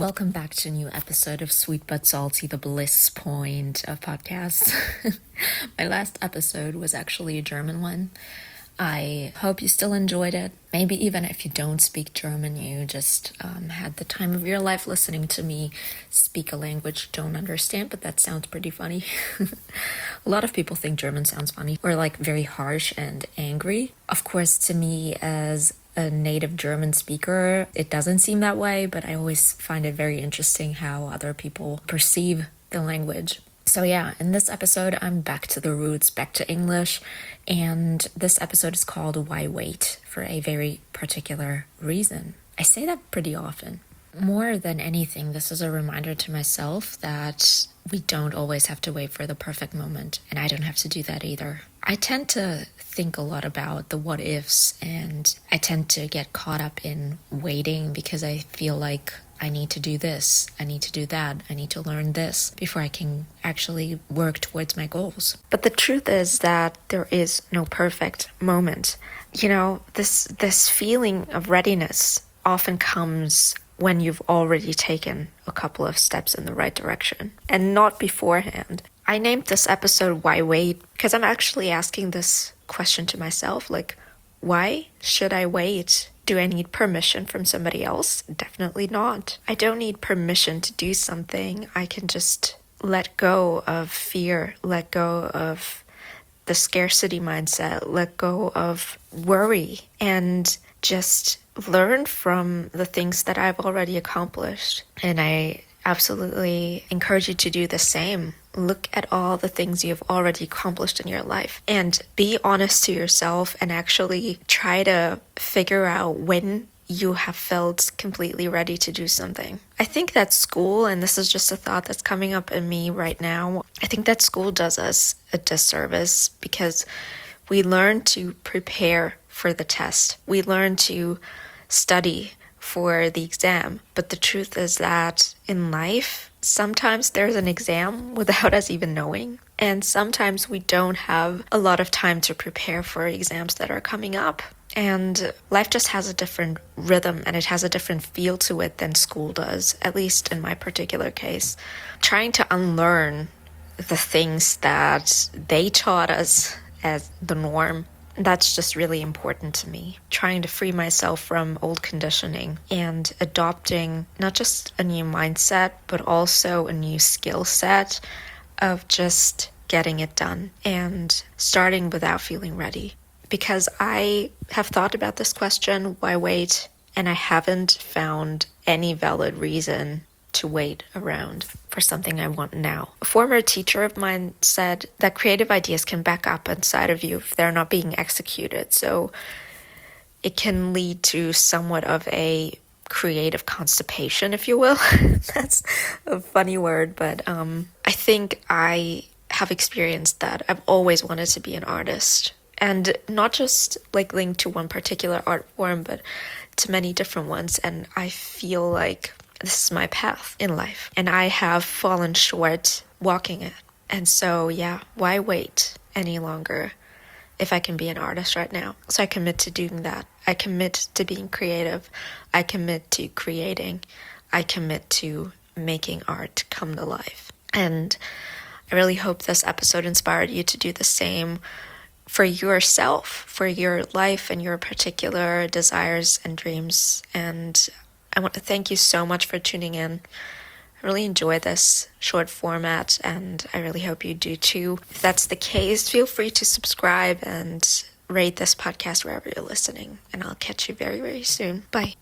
Welcome back to a new episode of Sweet But Salty, the bliss point of podcasts. My last episode was actually a German one. I hope you still enjoyed it. Maybe even if you don't speak German, you just had the time of your life listening to me speak a language you don't understand, but that sounds pretty funny. A lot of people think German sounds funny or like very harsh and angry. Of course, to me as a native German speaker, it doesn't seem that way, but I always find it very interesting how other people perceive the language. So yeah, in this episode, I'm back to the roots, back to English, and this episode is called Why Wait? For a very particular reason. I say that pretty often. More than anything, this is a reminder to myself that we don't always have to wait for the perfect moment, and I don't have to do that either. I tend to think a lot about the what ifs, and I tend to get caught up in waiting because I feel like I need to do this, I need to do that, I need to learn this before I can actually work towards my goals. But the truth is that there is no perfect moment. You know, this feeling of readiness often comes when you've already taken a couple of steps in the right direction and not beforehand. I named this episode Why Wait? Because I'm actually asking this question to myself, like, why should I wait? Do I need permission from somebody else? Definitely not. I don't need permission to do something. I can just let go of fear, let go of the scarcity mindset, let go of worry, and just learn from the things that I've already accomplished. And I absolutely encourage you to do the same. Look at all the things you've already accomplished in your life and be honest to yourself and actually try to figure out when you have felt completely ready to do something. I think that school, and this is just a thought that's coming up in me right now, I think that school does us a disservice because we learn to prepare for the test. We learn to study for the exam. But the truth is that in life, sometimes there's an exam without us even knowing. And sometimes we don't have a lot of time to prepare for exams that are coming up. And life just has a different rhythm and it has a different feel to it than school does, at least in my particular case. Trying to unlearn the things that they taught us as the norm, that's just really important to me. Trying to free myself from old conditioning and adopting not just a new mindset, but also a new skill set of just getting it done and starting without feeling ready. Because I have thought about this question, why wait? And I haven't found any valid reason to wait around for something I want now. A former teacher of mine said that creative ideas can back up inside of you if they're not being executed. So it can lead to somewhat of a creative constipation, if you will. That's a funny word, but I think I have experienced that. I've always wanted to be an artist. And not just like linked to one particular art form, but to many different ones. And I feel like this is my path in life. And I have fallen short walking it. And so, yeah, why wait any longer if I can be an artist right now? So I commit to doing that. I commit to being creative. I commit to creating. I commit to making art come to life. And I really hope this episode inspired you to do the same for yourself, for your life and your particular desires and dreams. And I want to thank you so much for tuning in. I really enjoy this short format and I really hope you do too. If that's the case, feel free to subscribe and rate this podcast wherever you're listening. And I'll catch you very, very soon. Bye.